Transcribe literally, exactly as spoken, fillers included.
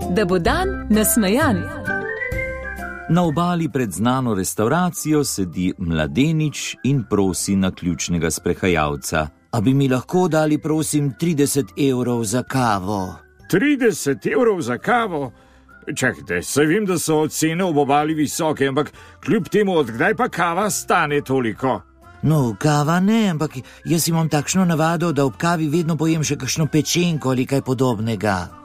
da bo dan nasmejan. Na obali pred znano restavracijo sedi mladenič in prosi naključnega sprehajalca. A bi mi lahko dali, prosim, trideset evrov za kavo? trideset evrov za kavo? Čakajte, saj vem, da so cene ob obali visoke, ampak kljub temu, od kdaj pa kava stane toliko? No, kava ne, ampak jaz imam takšno navado, da ob kavi vedno pojem še kakšno pečenko ali kaj podobnega.